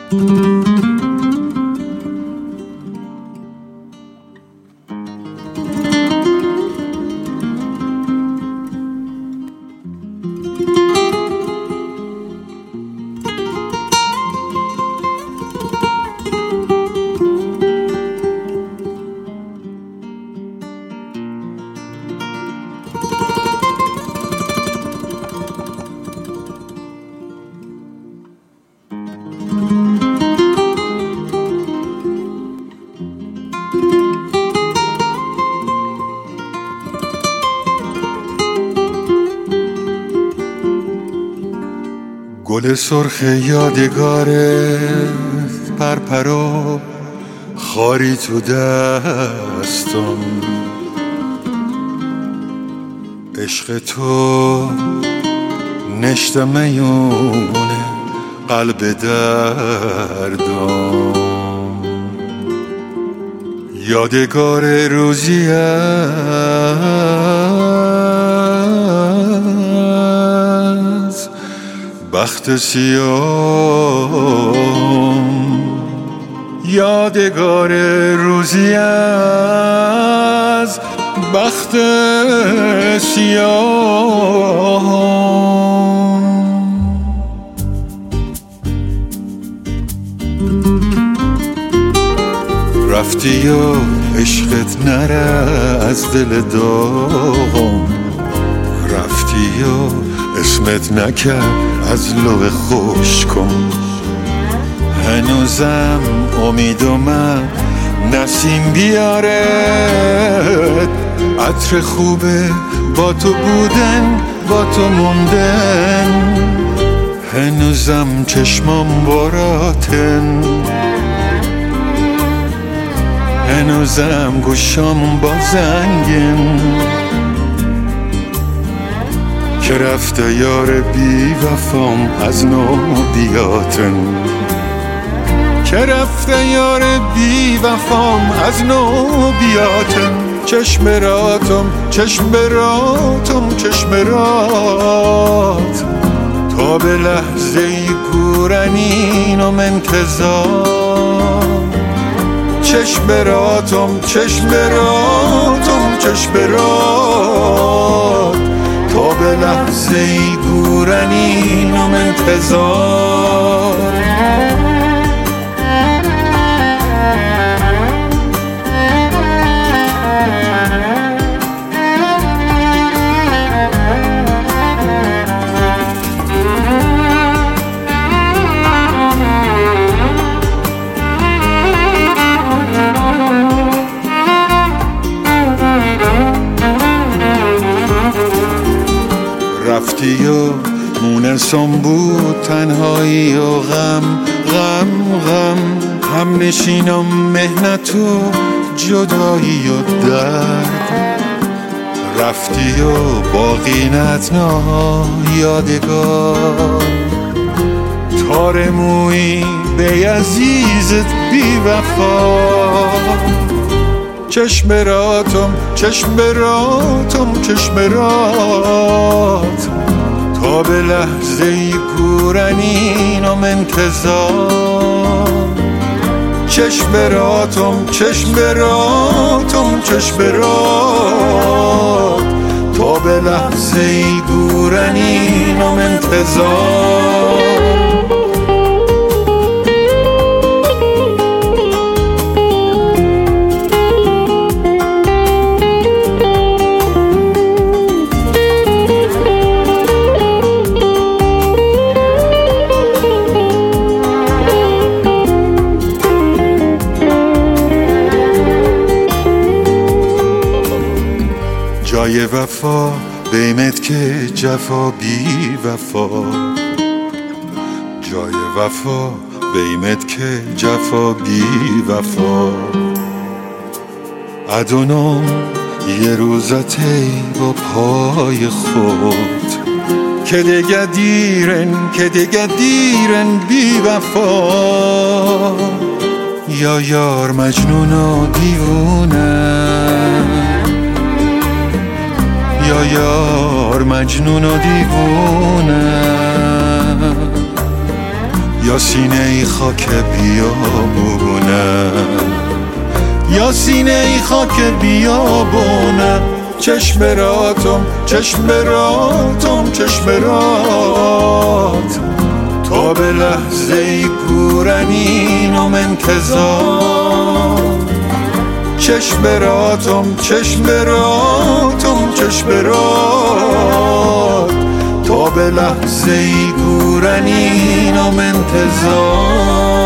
گل سرخ یادگارت پرپرو خاری تو دستم، عشق تو نشته میونه قلب دردم، یادگار روزی از بخت سیام، یادگار روزی از بخت سیام. رفتی و عشقت نره از دل داغم، رفتی و اسمت نکرد از لب خشکم، هنوزم امیدم نسیم بیاره عطر خوبه با تو بودن با تو موندن، هنوزم چشمام براتن، هنوزم گوشام با زنگن، که رفته یار بی وفام از نو بیاتن، که رفته یار بی وفام از نو بیاتن. چشم راتم چشم راتم چشم رات تا به لحظه گورنینم انتظار، چشم راتم چشم راتم چشم رات تا به لحظه گورنینم انتظار. رفتی و مونسم بود تنهایی و غم غم غم، هم نشینم مهنت و جدایی و درد، رفتی و باقی نتنا یادگار، تار موی به عزیزت بی وفا، چشم راتم چشم راتم چشم رات تا به لحظه گورنینم انتظار، چشم راتم چشم راتم چشم رات تا به لحظه گورنینم انتظار. جای وفا بیمت که جفا بی وفا، جای وفا بیمت که جفا بی وفا، ادونم یه روزتی با پای خود، که دیگه دیرن بی وفا، یا یار مجنون و دیوونه، یا یار مجنون و دیوونه، یا سینه ای خاک بیابونه، یا سینه ای خاک بیابونه، چشم براتم چشم براتم چشم برات، تا به لحظه ای گورنینم انتظار، چشم براتم چشم براتم چشم برات، تا به لحظه ای گورنینم انتظار.